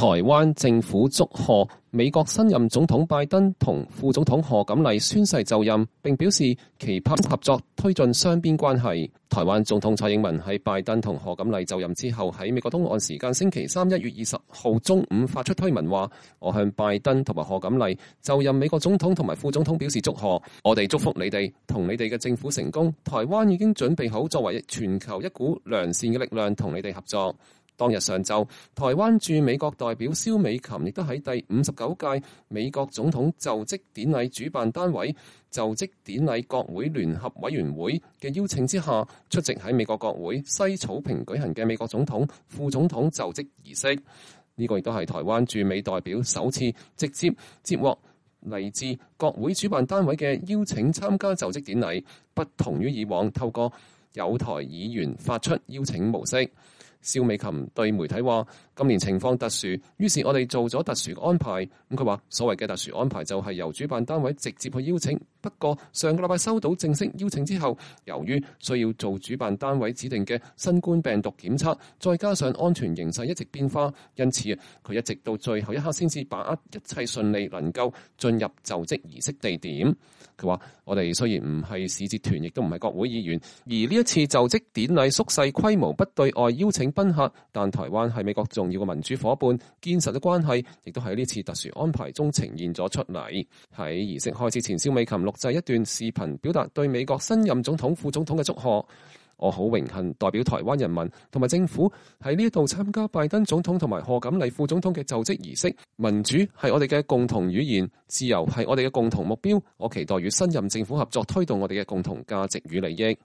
台灣政府祝賀美國新任總統拜登同副總統賀錦麗宣誓就任，並表示期盼合作推進雙邊關係。台灣總統蔡英文喺拜登同賀錦麗就任之後，喺美國東岸時間星期三1月20號中午發出推文話：我向拜登同埋賀錦麗就任美國總統同埋副總統表示祝賀，我哋祝福你哋同你哋嘅政府成功。台灣已經準備好作為全球一股良善嘅力量同你哋合作。當日上晝，台灣駐美國代表蕭美琴亦都喺第59屆美國總統就職典禮主辦單位就職典禮國會聯合委員會嘅邀請之下，出席喺美國國會西草坪舉行嘅美國總統、副總統就職儀式。呢個亦都係台灣駐美代表首次直接接獲嚟自國會主辦單位嘅邀請參加就職典禮，不同於以往透過友台議員發出邀請模式。蕭美琴對媒體話：今年情況特殊，於是我哋做咗特殊安排。佢話所謂嘅特殊安排就係由主辦單位直接去邀請。不過上個禮拜收到正式邀請之後，由於需要做主辦單位指定嘅新冠病毒檢測，再加上安全形勢一直變化，因此佢一直到最後一刻先至把握一切順利能夠進入就職儀式地點。佢話：我哋雖然唔係使節團，亦都唔係國會議員，而呢一次就職典禮縮細規模，不對外邀請賓客，但台灣係美國重要嘅民主夥伴，堅實嘅關係亦都喺呢次特殊安排中呈現咗出嚟。喺儀式開始前，蕭美琴錄製一段視頻，表達對美國新任總統、副總統嘅祝賀。我好榮幸代表台灣人民同埋政府喺呢度參加拜登總統同埋賀錦麗副總統嘅就職儀式。民主係我哋嘅共同語言，自由係我哋嘅共同目標。我期待與新任政府合作，推動我哋嘅共同價值與利益。